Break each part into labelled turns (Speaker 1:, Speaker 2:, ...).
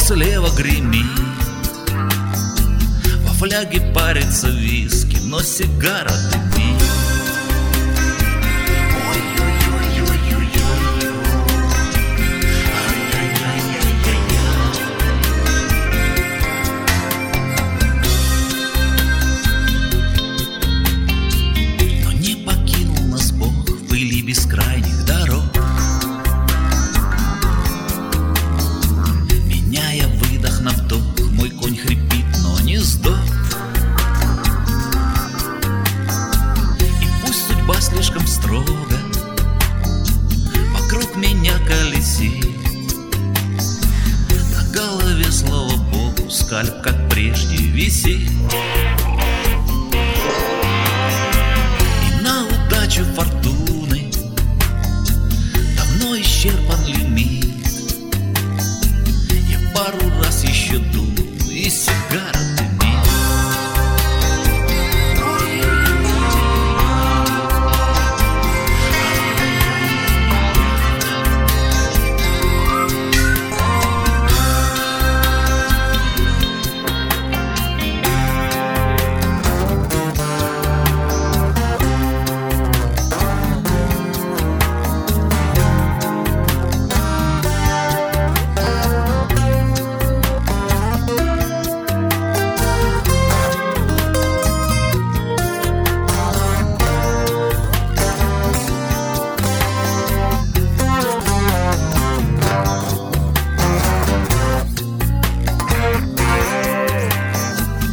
Speaker 1: слева гремит, во фляге парится виски, но сигара дымит. Но не покинул нас Бог в пыли бескрайних дорог, меняя выдох на вдох. Мой конь хрипит, но не сдох. И пусть судьба слишком строга вокруг меня колесит, на голове, слава Богу, скальп, как прежде, висит. И на удачу фортуны давно исчерпан лимит. Я пару раз еще дул, и сигара дымит.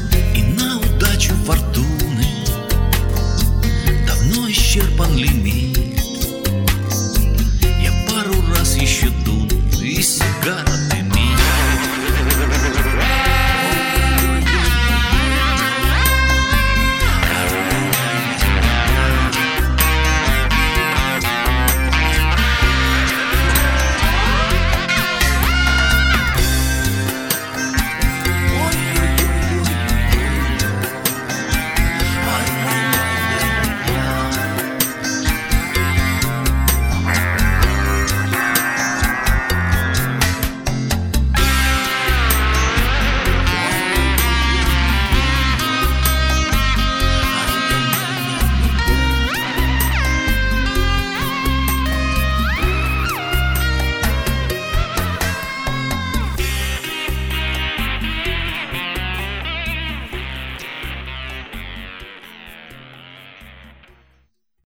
Speaker 1: Фортуны давно исчерпан лимит.